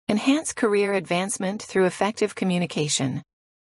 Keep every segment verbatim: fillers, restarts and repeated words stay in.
Enhance career advancement through effective communication.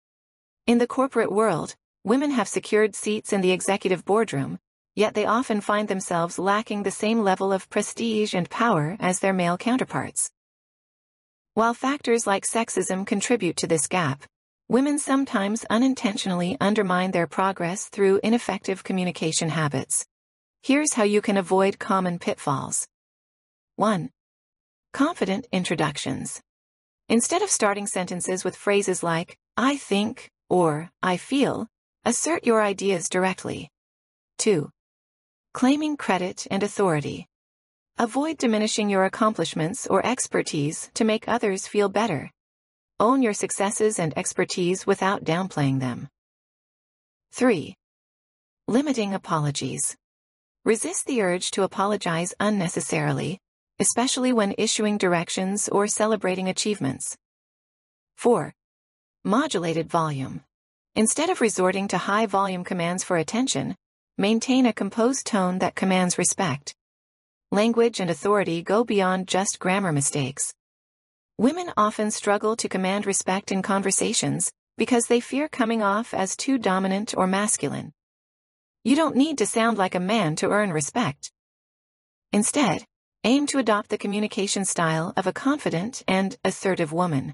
In the corporate world, women have secured seats in the executive boardroom, yet they often find themselves lacking the same level of prestige and power as their male counterparts. While factors like sexism contribute to this gap, women sometimes unintentionally undermine their progress through ineffective communication habits. Here's how you can avoid common pitfalls. one. Confident introductions. Instead of starting sentences with phrases like, I think, or, I feel, assert your ideas directly. two. Claiming credit and authority. Avoid diminishing your accomplishments or expertise to make others feel better. Own your successes and expertise without downplaying them. three. Limiting apologies. Resist the urge to apologize unnecessarily, especially when issuing directions or celebrating achievements. four. Modulated volume. Instead of resorting to high-volume commands for attention, maintain a composed tone that commands respect. Language and authority go beyond just grammar mistakes. Women often struggle to command respect in conversations because they fear coming off as too dominant or masculine. You don't need to sound like a man to earn respect. Instead, aim to adopt the communication style of a confident and assertive woman.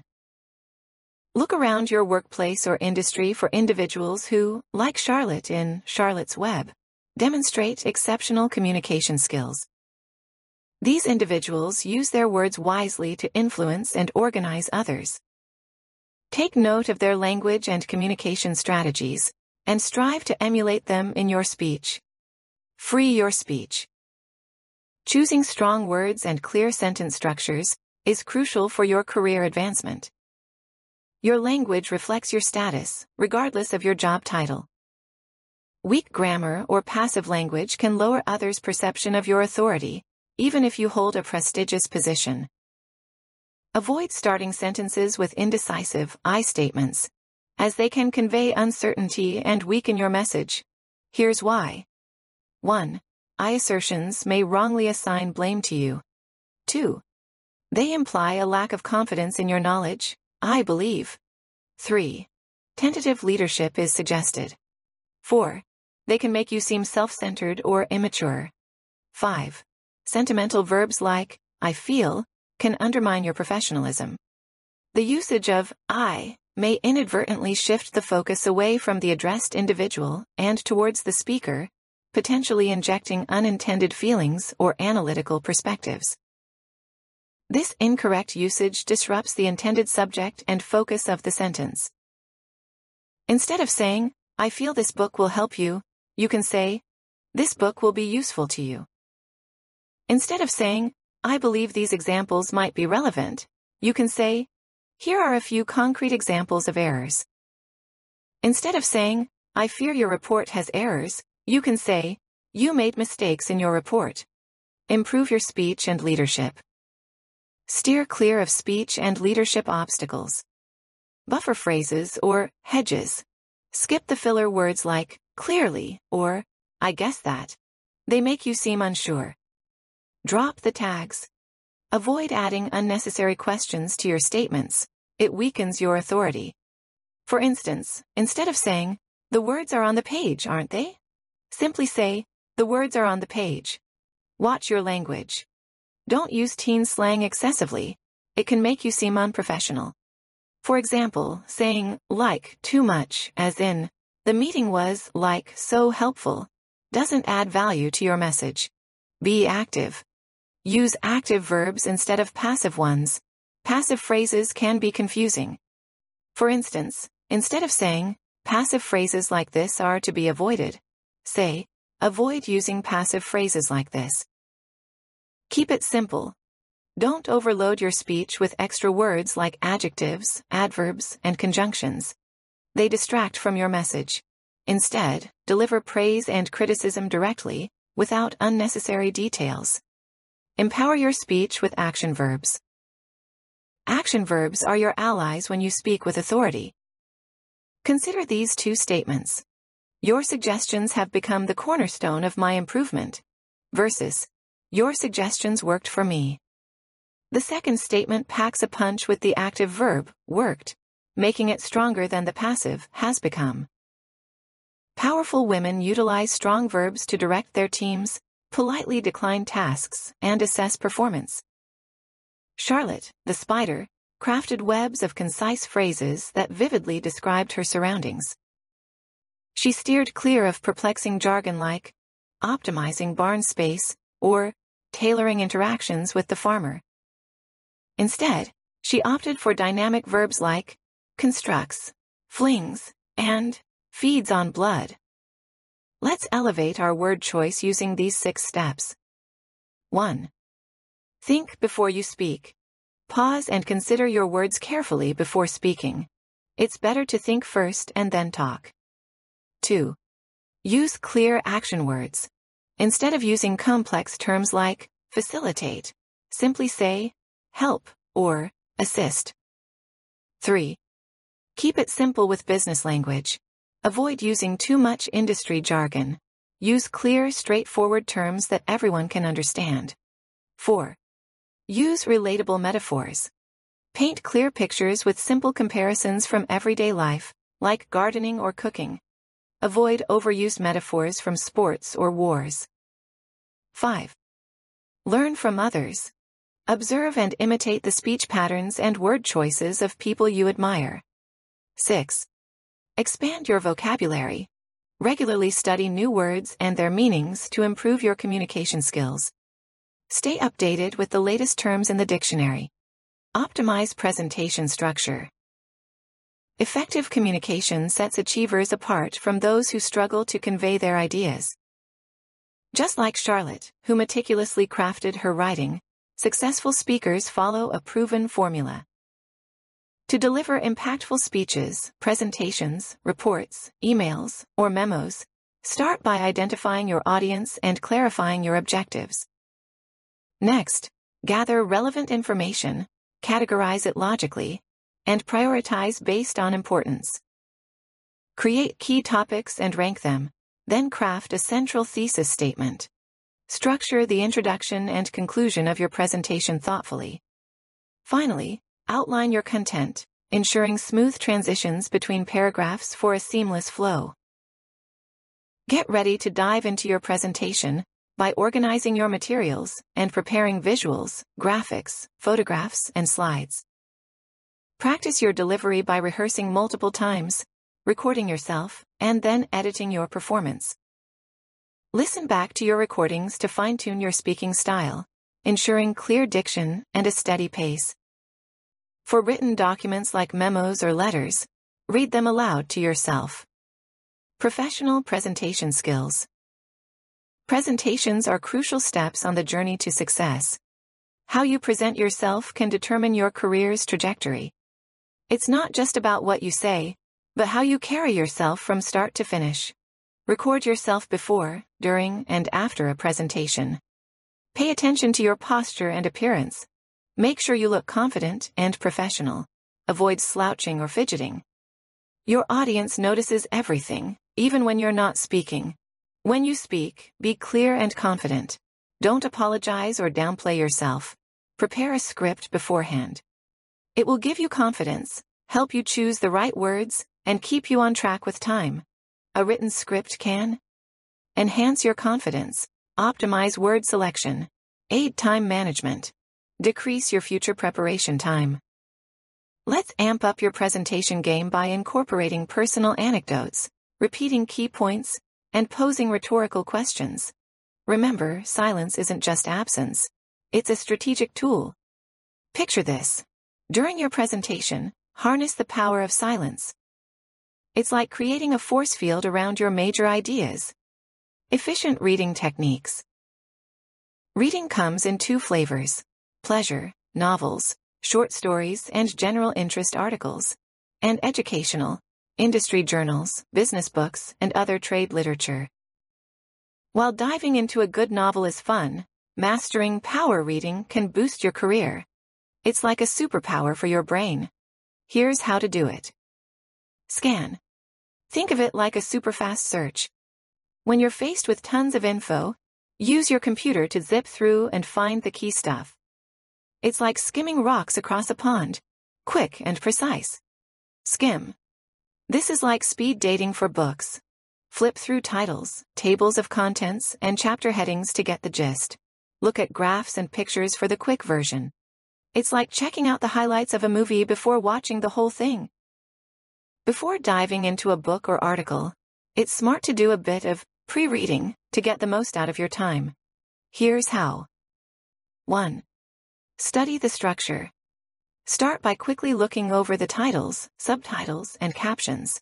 Look around your workplace or industry for individuals who, like Charlotte in Charlotte's Web, demonstrate exceptional communication skills. These individuals use their words wisely to influence and organize others. Take note of their language and communication strategies, and strive to emulate them in your speech. Free your speech. Choosing strong words and clear sentence structures is crucial for your career advancement. Your language reflects your status, regardless of your job title. Weak grammar or passive language can lower others' perception of your authority, even if you hold a prestigious position. Avoid starting sentences with indecisive I statements, as they can convey uncertainty and weaken your message. Here's why. one. I assertions may wrongly assign blame to you. two. They imply a lack of confidence in your knowledge, I believe. three. Tentative leadership is suggested. four. They can make you seem self-centered or immature. five. Sentimental verbs like, I feel, can undermine your professionalism. The usage of I may inadvertently shift the focus away from the addressed individual and towards the speaker, potentially injecting unintended feelings or analytical perspectives. This incorrect usage disrupts the intended subject and focus of the sentence. Instead of saying, I feel this book will help you, you can say, this book will be useful to you. Instead of saying, I believe these examples might be relevant, you can say, here are a few concrete examples of errors. Instead of saying, I fear your report has errors, you can say, you made mistakes in your report. Improve your speech and leadership. Steer clear of speech and leadership obstacles. Buffer phrases or hedges. Skip the filler words like, clearly, or, I guess that. They make you seem unsure. Drop the tags. Avoid adding unnecessary questions to your statements. It weakens your authority. For instance, instead of saying, the words are on the page, aren't they? Simply say, the words are on the page. Watch your language. Don't use teen slang excessively. It can make you seem unprofessional. For example, saying, like, too much, as in, the meeting was, like, so helpful, doesn't add value to your message. Be active. Use active verbs instead of passive ones. Passive phrases can be confusing. For instance, instead of saying, passive phrases like this are to be avoided, say, avoid using passive phrases like this. Keep it simple. Don't overload your speech with extra words like adjectives, adverbs, and conjunctions. They distract from your message. Instead, deliver praise and criticism directly, without unnecessary details. Empower your speech with action verbs. Action verbs are your allies when you speak with authority. Consider these two statements. Your suggestions have become the cornerstone of my improvement, versus, your suggestions worked for me. The second statement packs a punch with the active verb, worked, making it stronger than the passive, has become. Powerful women utilize strong verbs to direct their teams, politely decline tasks, and assess performance. Charlotte, the spider, crafted webs of concise phrases that vividly described her surroundings. She steered clear of perplexing jargon like optimizing barn space or tailoring interactions with the farmer. Instead, she opted for dynamic verbs like constructs, flings, and feeds on blood. Let's elevate our word choice using these six steps. one. Think before you speak. Pause and consider your words carefully before speaking. It's better to think first and then talk. two. Use clear action words. Instead of using complex terms like facilitate, simply say help or assist. three. Keep it simple with business language. Avoid using too much industry jargon. Use clear, straightforward terms that everyone can understand. four. Use relatable metaphors. Paint clear pictures with simple comparisons from everyday life, like gardening or cooking. Avoid overused metaphors from sports or wars. five. Learn from others. Observe and imitate the speech patterns and word choices of people you admire. six. Expand your vocabulary. Regularly study new words and their meanings to improve your communication skills. Stay updated with the latest terms in the dictionary. Optimize presentation structure. Effective communication sets achievers apart from those who struggle to convey their ideas. Just like Charlotte, who meticulously crafted her writing, successful speakers follow a proven formula. To deliver impactful speeches, presentations, reports, emails, or memos, start by identifying your audience and clarifying your objectives. Next, gather relevant information, categorize it logically, and prioritize based on importance. Create key topics and rank them, then craft a central thesis statement. Structure the introduction and conclusion of your presentation thoughtfully. Finally, outline your content, ensuring smooth transitions between paragraphs for a seamless flow. Get ready to dive into your presentation by organizing your materials and preparing visuals, graphics, photographs, and slides. Practice your delivery by rehearsing multiple times, recording yourself, and then editing your performance. Listen back to your recordings to fine-tune your speaking style, ensuring clear diction and a steady pace. For written documents like memos or letters, read them aloud to yourself. Professional presentation skills. Presentations are crucial steps on the journey to success. How you present yourself can determine your career's trajectory. It's not just about what you say, but how you carry yourself from start to finish. Record yourself before, during, and after a presentation. Pay attention to your posture and appearance. Make sure you look confident and professional. Avoid slouching or fidgeting. Your audience notices everything, even when you're not speaking. When you speak, be clear and confident. Don't apologize or downplay yourself. Prepare a script beforehand. It will give you confidence, help you choose the right words, and keep you on track with time. A written script can enhance your confidence, optimize word selection, aid time management, decrease your future preparation time. Let's amp up your presentation game by incorporating personal anecdotes, repeating key points, and posing rhetorical questions. Remember, silence isn't just absence. It's a strategic tool. Picture this. During your presentation, harness the power of silence. It's like creating a force field around your major ideas. Efficient reading techniques. Reading comes in two flavors: pleasure, novels, short stories, and general interest articles, and educational, industry journals, business books, and other trade literature. While diving into a good novel is fun, mastering power reading can boost your career. It's like a superpower for your brain. Here's how to do it. Scan. Think of it like a superfast search. When you're faced with tons of info, use your computer to zip through and find the key stuff. It's like skimming rocks across a pond. Quick and precise. Skim. This is like speed dating for books. Flip through titles, tables of contents, and chapter headings to get the gist. Look at graphs and pictures for the quick version. It's like checking out the highlights of a movie before watching the whole thing. Before diving into a book or article, it's smart to do a bit of pre-reading to get the most out of your time. Here's how. one. Study the structure. Start by quickly looking over the titles, subtitles, and captions.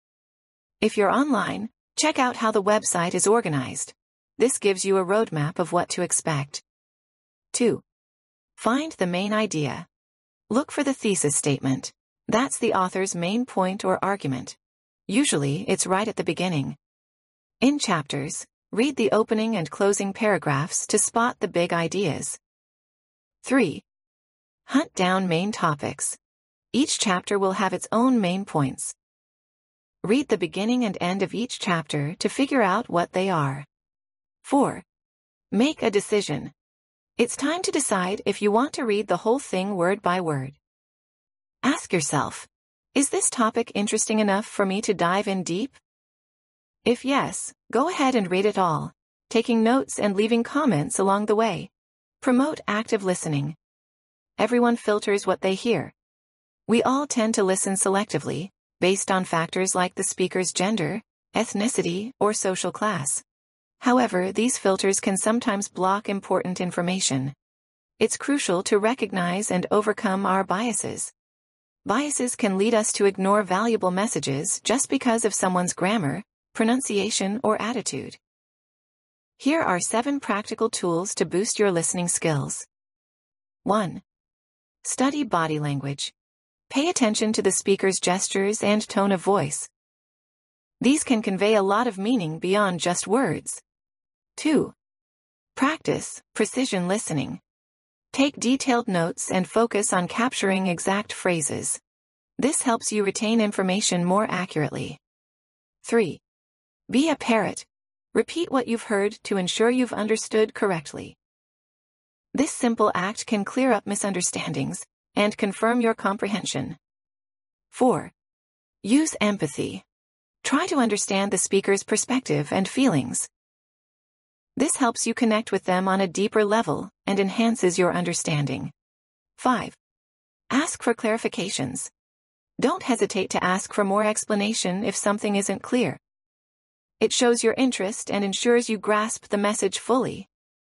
If you're online, check out how the website is organized. This gives you a roadmap of what to expect. two. Find the main idea. Look for the thesis statement. That's the author's main point or argument. Usually, it's right at the beginning. In chapters, read the opening and closing paragraphs to spot the big ideas. three. Hunt down main topics. Each chapter will have its own main points. Read the beginning and end of each chapter to figure out what they are. four. Make a decision. It's time to decide if you want to read the whole thing word by word. Ask yourself, is this topic interesting enough for me to dive in deep? If yes, go ahead and read it all, taking notes and leaving comments along the way. Promote active listening. Everyone filters what they hear. We all tend to listen selectively, based on factors like the speaker's gender, ethnicity, or social class. However, these filters can sometimes block important information. It's crucial to recognize and overcome our biases. Biases can lead us to ignore valuable messages just because of someone's grammar, pronunciation, or attitude. Here are seven practical tools to boost your listening skills. one. Study body language. Pay attention to the speaker's gestures and tone of voice. These can convey a lot of meaning beyond just words. two. Practice precision listening. Take detailed notes and focus on capturing exact phrases. This helps you retain information more accurately. three. Be a parrot. Repeat what you've heard to ensure you've understood correctly. This simple act can clear up misunderstandings and confirm your comprehension. four. Use empathy. Try to understand the speaker's perspective and feelings. This helps you connect with them on a deeper level and enhances your understanding. five. Ask for clarifications. Don't hesitate to ask for more explanation if something isn't clear. It shows your interest and ensures you grasp the message fully.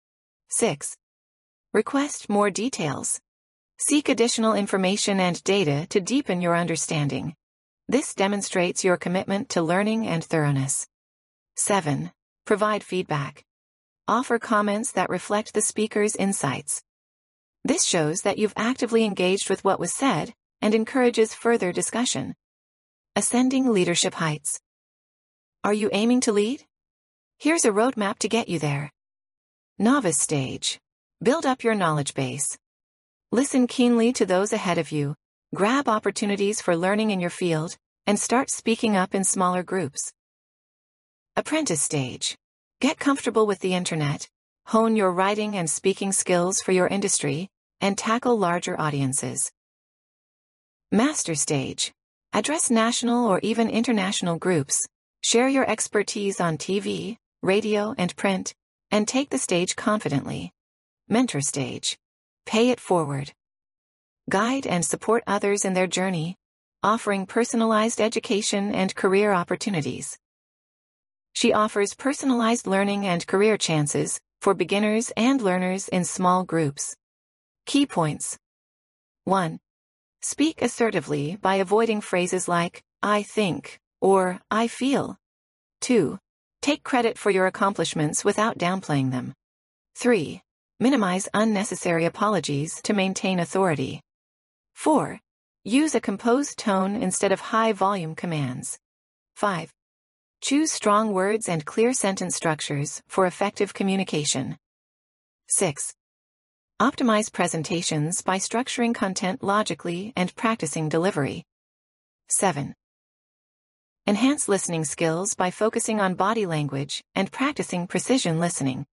six. Request more details. Seek additional information and data to deepen your understanding. This demonstrates your commitment to learning and thoroughness. seven. Provide feedback. Offer comments that reflect the speaker's insights. This shows that you've actively engaged with what was said and encourages further discussion. Ascending leadership heights. Are you aiming to lead? Here's a roadmap to get you there. Novice stage. Build up your knowledge base. Listen keenly to those ahead of you, grab opportunities for learning in your field, and start speaking up in smaller groups. Apprentice stage. Get comfortable with the internet, hone your writing and speaking skills for your industry, and tackle larger audiences. Master stage. Address national or even international groups, share your expertise on T V, radio, and print, and take the stage confidently. Mentor stage. Pay it forward. Guide and support others in their journey, offering personalized education and career opportunities. She offers personalized learning and career chances for beginners and learners in small groups. Key points. one. Speak assertively by avoiding phrases like, I think, or I feel. two. Take credit for your accomplishments without downplaying them. three. Minimize unnecessary apologies to maintain authority. four. Use a composed tone instead of high-volume commands. five. Choose strong words and clear sentence structures for effective communication. six. Optimize presentations by structuring content logically and practicing delivery. seven. Enhance listening skills by focusing on body language and practicing precision listening.